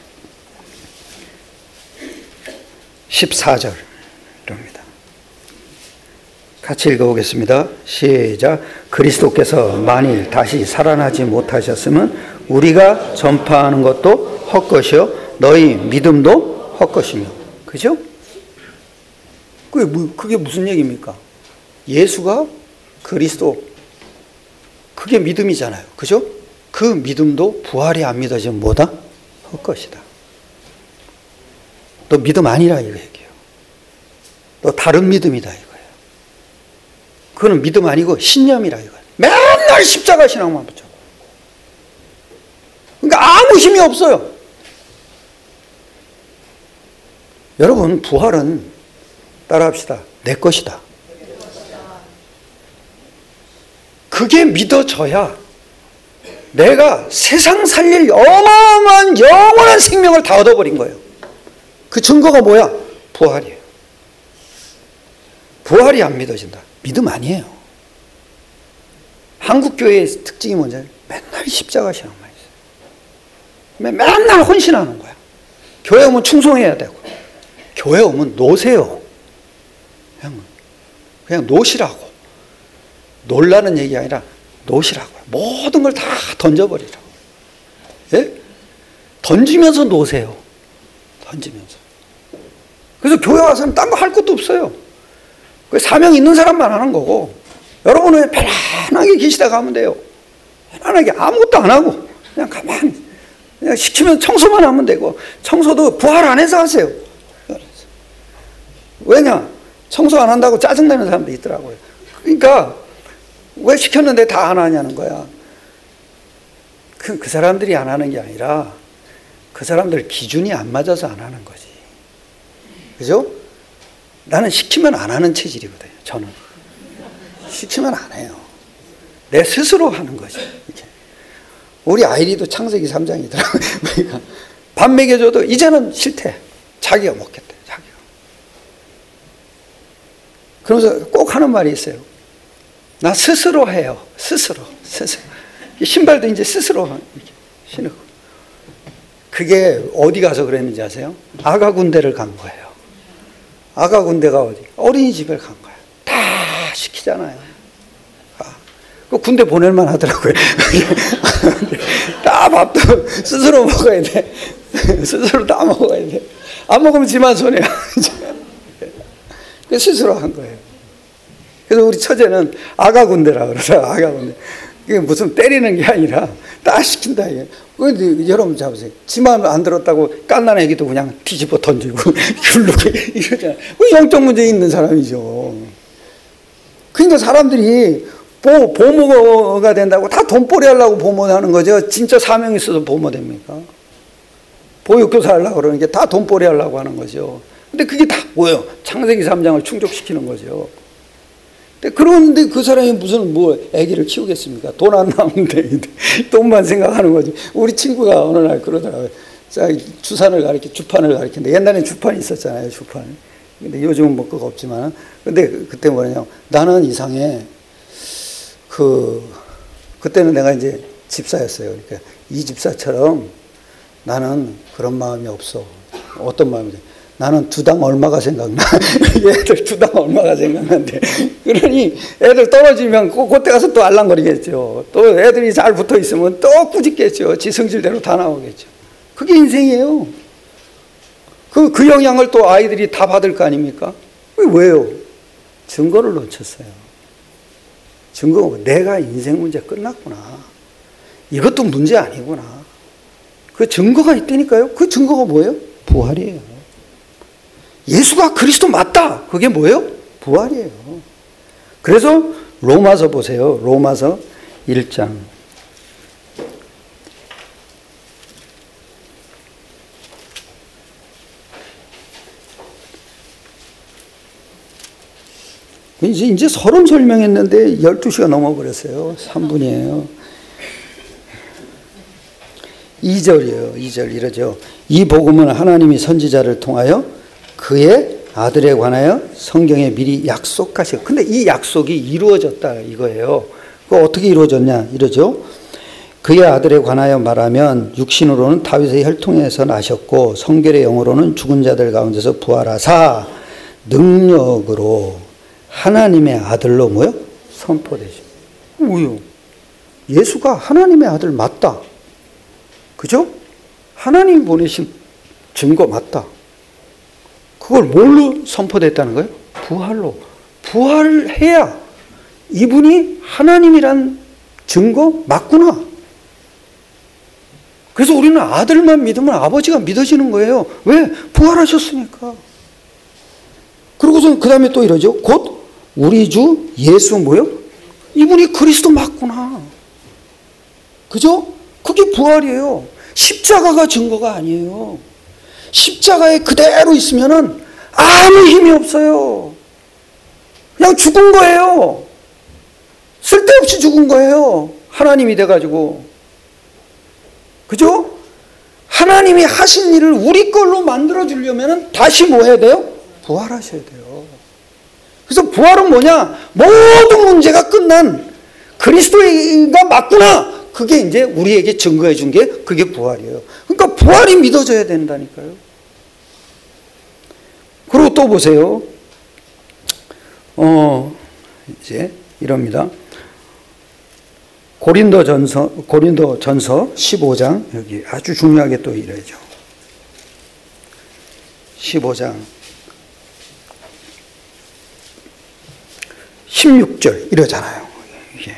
14절입니다. 같이 읽어보겠습니다. 시작. 그리스도께서 만일 다시 살아나지 못하셨으면 우리가 전파하는 것도 헛것이요 너희 믿음도 헛것이며. 그죠? 그게 무슨 얘기입니까? 예수가 그리스도, 그게 믿음이잖아요. 그죠? 그 믿음도 부활이 안 믿어지면 뭐다? 헛것이다. 너 믿음 아니라 이거 얘기해요. 너 다른 믿음이다 이거예요. 그거는 믿음 아니고 신념이라 이거예요. 맨날 십자가 신앙만 붙여. 그러니까 아무 힘이 없어요. 여러분, 부활은 따라합시다. 내 것이다. 그게 믿어져야 내가 세상 살릴 어마어마한 영원한 생명을 다 얻어버린 거예요. 그 증거가 뭐야? 부활이에요. 부활이 안 믿어진다. 믿음 아니에요. 한국교회의 특징이 뭔지 맨날 십자가 신앙만 있어요. 맨날 헌신하는 거야. 교회 오면 충성해야 되고, 교회 오면 노세요. 그냥 노시라고. 놀라는 얘기 아니라 노시라고요. 모든 걸 다 던져버리라고. 예? 던지면서 노세요. 던지면서. 그래서 교회 와서는 딴 거 할 것도 없어요. 사명 있는 사람만 하는 거고, 여러분은 편안하게 계시다가 하면 돼요. 편안하게 아무것도 안 하고 그냥 가만히 그냥 시키면 청소만 하면 되고, 청소도 부활 안 해서 하세요. 왜냐? 청소 안 한다고 짜증나는 사람도 있더라고요. 그러니까 왜 시켰는데 다 안 하냐는 거야. 그 사람들이 안 하는 게 아니라 그 사람들 기준이 안 맞아서 안 하는 거지. 그죠? 나는 시키면 안 하는 체질이거든요. 저는 시키면 안 해요. 내 스스로 하는 거죠. 이렇게. 우리 아이리도 창세기 3장이더라고요. 그러니까 밥 먹여줘도 이제는 싫대. 자기가 먹겠대. 자기가. 그러면서 꼭 하는 말이 있어요. 나 스스로 해요. 스스로. 신발도 이제 스스로 이렇게 신고. 그게 어디 가서 그랬는지 아세요? 아가 군대를 간 거예요. 아가 군대가 어디? 어린이집에 간 거예요. 다 시키잖아요. 그 군대 보낼만 하더라고요. 다 밥도 스스로 먹어야 돼. 스스로 다 먹어야 돼. 안 먹으면 지만 손해야. 그 스스로 한 거예요. 그래서 우리 처제는 아가 군대라 그러더라고요. 아가 군대. 그게 무슨 때리는 게 아니라 다 시킨다. 근데 여러분 잡으세요. 지만 안 들었다고 깐난 애기도 그냥 뒤집어 던지고 굴르고 이러잖아요. 영적 문제 있는 사람이죠. 그러니까 사람들이 보모가 된다고 다 돈벌이 하려고 보모하는 거죠. 진짜 사명이 있어서 보모됩니까? 보육교사 하려고 그러는 게 다 돈벌이 하려고 하는 거죠. 근데 그게 다 뭐예요? 창세기 3장을 충족시키는 거죠. 그런데 그 사람이 무슨 아기를 키우겠습니까? 돈 안 나오는데 돈만 생각하는 거지. 우리 친구가 어느 날 그러더라고요. 주판을 가르치는데 옛날에 주판이 있었잖아요. 주판. 근데 요즘은 뭐 그거 없지만. 근데 그때 뭐냐면 나는 이상해. 그때는 내가 이제 집사였어요. 그러니까 이 집사처럼 나는 그런 마음이 없어. 어떤 마음이지? 나는 두당 얼마가 생각나. 애들 두당 얼마가 생각난대. 그러니 애들 떨어지면 그때 가서 또 알랑거리겠죠. 또 애들이 잘 붙어 있으면 또 꾸짖겠죠. 지 성질대로 다 나오겠죠. 그게 인생이에요. 그 영향을 또 아이들이 다 받을 거 아닙니까? 왜요? 증거를 놓쳤어요. 증거, 내가 인생 문제 끝났구나. 이것도 문제 아니구나. 그 증거가 있다니까요. 그 증거가 뭐예요? 부활이에요. 예수가 그리스도 맞다. 그게 뭐예요? 부활이에요. 그래서 로마서 보세요. 로마서 1장. 이제 서론 설명했는데 12시가 넘어버렸어요. 3분이에요. 2절이에요. 2절 이러죠. 이 복음은 하나님이 선지자를 통하여 그의 아들에 관하여 성경에 미리 약속하셨고, 근데 이 약속이 이루어졌다 이거예요. 그거 어떻게 이루어졌냐 이러죠. 그의 아들에 관하여 말하면 육신으로는 다윗의 혈통에서 나셨고 성결의 영으로는 죽은 자들 가운데서 부활하사 능력으로 하나님의 아들로 뭐요? 선포되죠. 뭐요? 예수가 하나님의 아들 맞다. 그죠? 하나님 보내신 증거 맞다. 그걸 뭘로 선포됐다는 거예요? 부활로. 부활해야 이분이 하나님이란 증거 맞구나. 그래서 우리는 아들만 믿으면 아버지가 믿어지는 거예요. 왜? 부활하셨으니까. 그러고서 그 다음에 또 이러죠. 곧 우리 주 예수 뭐요? 이분이 그리스도 맞구나. 그죠? 그게 부활이에요. 십자가가 증거가 아니에요. 십자가에 그대로 있으면은 아무 힘이 없어요. 그냥 죽은 거예요. 쓸데없이 죽은 거예요. 하나님이 돼가지고. 그죠? 하나님이 하신 일을 우리 걸로 만들어주려면 다시 뭐 해야 돼요? 부활하셔야 돼요. 그래서 부활은 뭐냐? 모든 문제가 끝난 그리스도가 맞구나. 그게 이제 우리에게 증거해 준 게 그게 부활이에요. 그러니까 부활이 믿어져야 된다니까요. 그리고 또 보세요. 이제 이럽니다. 고린도전서 15장 여기 아주 중요하게 또 이래죠. 15장 16절 이러잖아요. 이게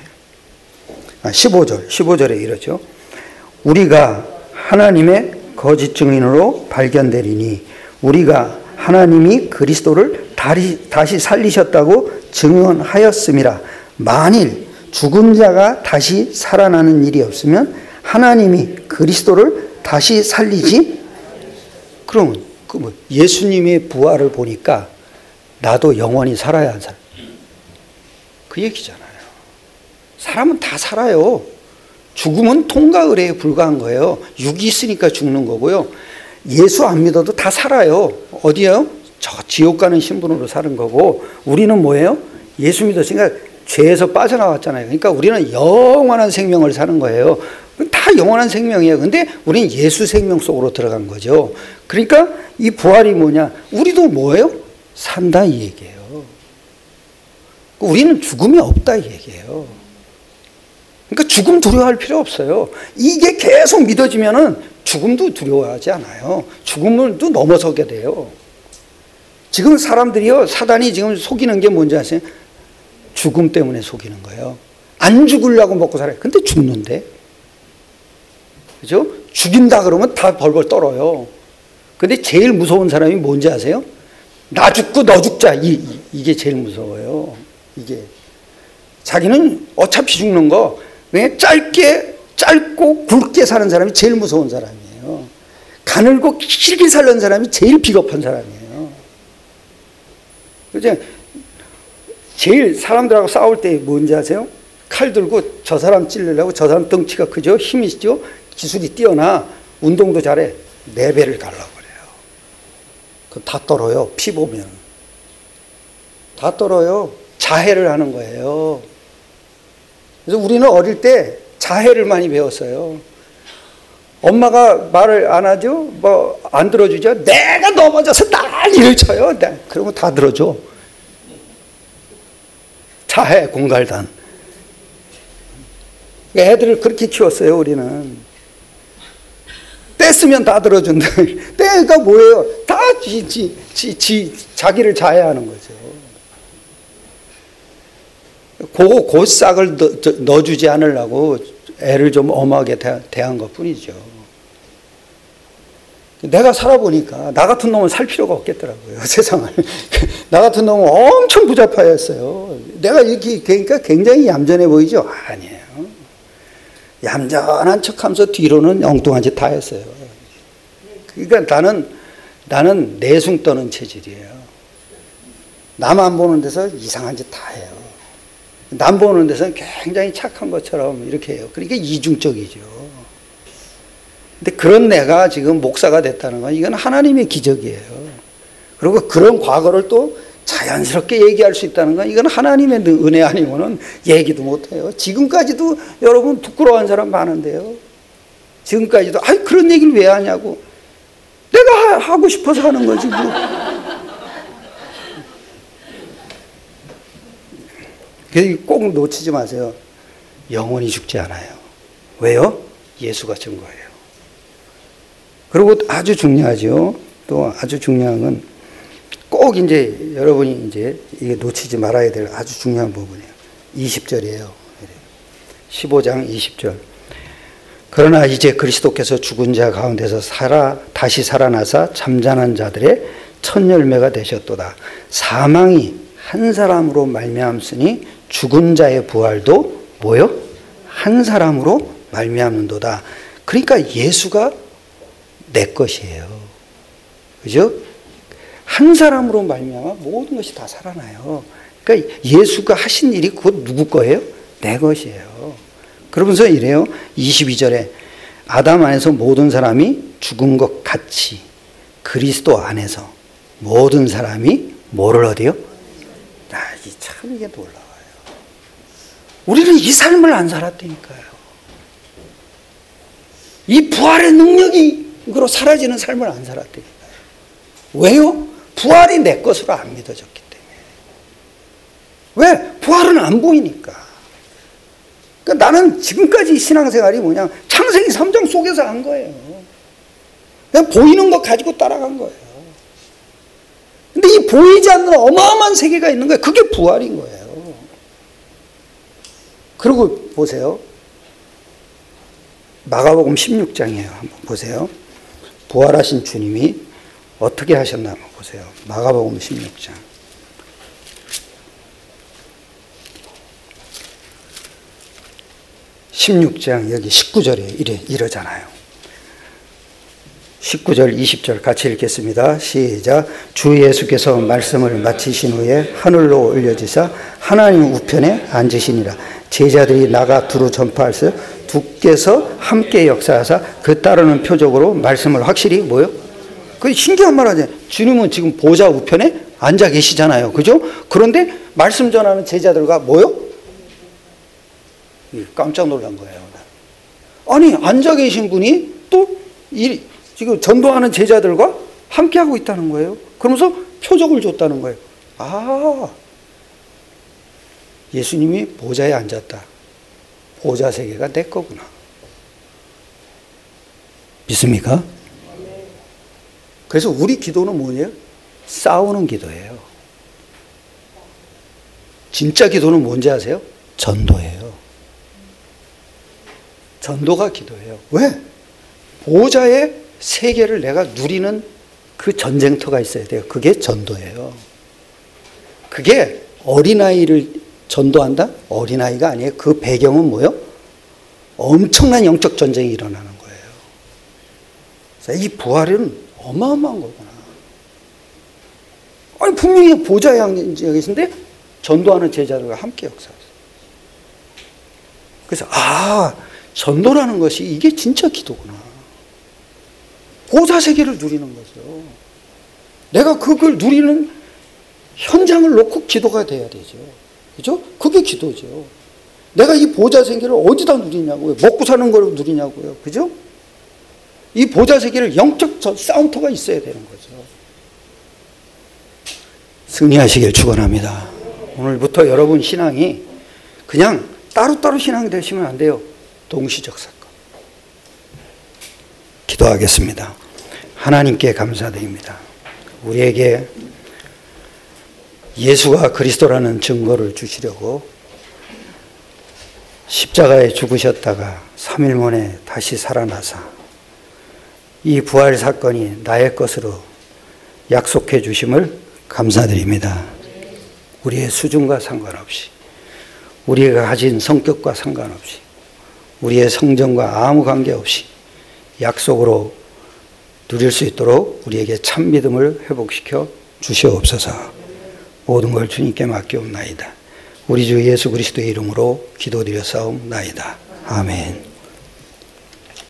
15절에 이러죠. 우리가 하나님의 거짓 증인으로 발견되리니 우리가 하나님이 그리스도를 다시 살리셨다고 증언하였음이라. 만일 죽은 자가 다시 살아나는 일이 없으면 하나님이 그리스도를 다시 살리지. 그러면 예수님의 부활을 보니까 나도 영원히 살아야 한 사람. 그 얘기잖아요. 사람은 다 살아요. 죽음은 통과 의례에 불과한 거예요. 육이 있으니까 죽는 거고요. 예수 안 믿어도 다 살아요. 어디요? 저 지옥 가는 신분으로 사는 거고, 우리는 뭐예요? 예수 믿었으니까 죄에서 빠져나왔잖아요. 그러니까 우리는 영원한 생명을 사는 거예요. 다 영원한 생명이에요. 근데 우리는 예수 생명 속으로 들어간 거죠. 그러니까 이 부활이 뭐냐? 우리도 뭐예요? 산다 이 얘기예요. 우리는 죽음이 없다 이 얘기예요. 그러니까 죽음 두려워할 필요 없어요. 이게 계속 믿어지면은 죽음도 두려워하지 않아요. 죽음을도 넘어서게 돼요. 지금 사람들이요, 사단이 지금 속이는 게 뭔지 아세요? 죽음 때문에 속이는 거예요. 안 죽으려고 먹고 살아요. 근데 죽는데. 그죠? 죽인다 그러면 다 벌벌 떨어요. 근데 제일 무서운 사람이 뭔지 아세요? 나 죽고 너 죽자. 이게 제일 무서워요. 이게. 자기는 어차피 죽는 거, 그냥 짧고 굵게 사는 사람이 제일 무서운 사람이에요. 가늘고 길게 사는 사람이 제일 비겁한 사람이에요. 그죠? 제일 사람들하고 싸울 때 뭔지 아세요? 칼 들고 저 사람 찔르려고, 저 사람 덩치가 크죠? 힘이 있죠? 기술이 뛰어나, 운동도 잘해. 4배를 갈라버려요. 그럼 다 떨어요. 피 보면. 다 떨어요. 자해를 하는 거예요. 그래서 우리는 어릴 때 자해를 많이 배웠어요. 엄마가 말을 안 하죠? 뭐 안 들어주죠? 내가 넘어져서 난리를 쳐요. 그러면 다 들어줘. 자해 공갈단. 애들을 그렇게 키웠어요. 우리는. 떼쓰면 다 들어준다. 떼가 뭐예요? 다 자기를 자해하는 거죠. 그 싹을 넣어주지 않으려고 애를 좀 엄하게 대한 것 뿐이죠. 내가 살아보니까 나 같은 놈은 살 필요가 없겠더라고요. 세상을. 나 같은 놈은 엄청 부자파였어요. 내가 이렇게 그러니까 굉장히 얌전해 보이죠? 아니에요. 얌전한 척하면서 뒤로는 엉뚱한 짓 다 했어요. 그러니까 나는 내숭 떠는 체질이에요. 남 안 보는 데서 이상한 짓 다 해요. 남 보는 데서는 굉장히 착한 것처럼 이렇게 해요. 그러니까 이중적이죠. 근데 그런 내가 지금 목사가 됐다는 건 이건 하나님의 기적이에요. 그리고 그런 과거를 또 자연스럽게 얘기할 수 있다는 건 이건 하나님의 은혜 아니고는 얘기도 못해요. 지금까지도 여러분 부끄러워하는 사람 많은데요. 지금까지도 그런 얘기를 왜 하냐고. 내가 하고 싶어서 하는 거지 뭐. 꼭 놓치지 마세요. 영원히 죽지 않아요. 왜요? 예수가 증거예요. 그리고 아주 중요하죠. 또 아주 중요한 건 꼭 이제 여러분이 이제 이게 놓치지 말아야 될 아주 중요한 부분이에요. 20절이에요. 15장 20절. 그러나 이제 그리스도께서 죽은 자 가운데서 다시 살아나사 잠자는 자들의 첫 열매가 되셨도다. 사망이 한 사람으로 말미암으니 죽은 자의 부활도 뭐요? 한 사람으로 말미암는도다. 그러니까 예수가 내 것이에요. 그죠? 한 사람으로 말미암아 모든 것이 다 살아나요. 그러니까 예수가 하신 일이 그것 누구 거예요? 내 것이에요. 그러면서 이래요. 22절에 아담 안에서 모든 사람이 죽은 것 같이 그리스도 안에서 모든 사람이 뭐를 얻어요? 참 이게 놀라워요. 우리는 이 삶을 안 살았다니까요. 이 부활의 능력으로 사라지는 삶을 안 살았다니까요. 왜요? 부활이 내 것으로 안 믿어졌기 때문에. 왜? 부활은 안 보이니까. 그러니까 나는 지금까지 신앙생활이 뭐냐? 창세기 3장 속에서 한 거예요. 그냥 보이는 거 가지고 따라간 거예요. 근데 이 보이지 않는 어마어마한 세계가 있는 거예요. 그게 부활인 거예요. 그리고 보세요. 마가복음 16장이에요. 한번 보세요. 부활하신 주님이 어떻게 하셨나 한번 보세요. 마가복음 16장. 16장 여기 19절에 이러잖아요. 19절, 20절 같이 읽겠습니다. 시작. 주 예수께서 말씀을 마치신 후에 하늘로 올려지사 하나님 우편에 앉으시니라. 제자들이 나가 두루 전파할세 두께서 함께 역사하사 그 따르는 표적으로 말씀을 확실히 뭐요? 그 신기한 말 하잖아요. 주님은 지금 보좌 우편에 앉아 계시잖아요. 그죠? 그런데 말씀 전하는 제자들과 뭐요? 깜짝 놀란 거예요. 아니, 앉아 계신 분이 또 지금 전도하는 제자들과 함께하고 있다는 거예요. 그러면서 표적을 줬다는 거예요. 아, 예수님이 보좌에 앉았다. 보좌 세계가 내 거구나. 믿습니까? 그래서 우리 기도는 뭐예요? 싸우는 기도예요. 진짜 기도는 뭔지 아세요? 전도예요. 전도가 기도예요. 왜? 보좌의 세계를 내가 누리는 그 전쟁터가 있어야 돼요. 그게 전도예요. 그게 어린아이를 전도한다? 어린아이가 아니에요. 그 배경은 뭐예요? 엄청난 영적 전쟁이 일어나는 거예요. 그래서 이 부활은 어마어마한 거구나. 아니, 분명히 보좌에 앉아 계신데 전도하는 제자들과 함께 역사하세요. 그래서 전도라는 것이 이게 진짜 기도구나. 보좌 세계를 누리는 거죠. 내가 그걸 누리는 현장을 놓고 기도가 돼야 되죠. 그죠? 그게 기도죠. 내가 이 보좌 세계를 어디다 누리냐고요? 먹고 사는 걸 누리냐고요? 그죠? 이 보좌 세계를 영적 싸움터가 있어야 되는 거죠. 승리하시길 축원합니다. 오늘부터 여러분 신앙이 그냥 따로따로 신앙이 되시면 안 돼요. 동시적 사건. 기도하겠습니다. 하나님께 감사드립니다. 우리에게 예수가 그리스도라는 증거를 주시려고 십자가에 죽으셨다가 3일 만에 다시 살아나사 이 부활 사건이 나의 것으로 약속해 주심을 감사드립니다. 우리의 수준과 상관없이, 우리가 가진 성격과 상관없이, 우리의 성정과 아무 관계없이 약속으로 누릴 수 있도록 우리에게 참 믿음을 회복시켜 주시옵소서. 모든 걸 주님께 맡겨옵나이다. 우리 주 예수 그리스도의 이름으로 기도드려 싸움나이다. 아멘.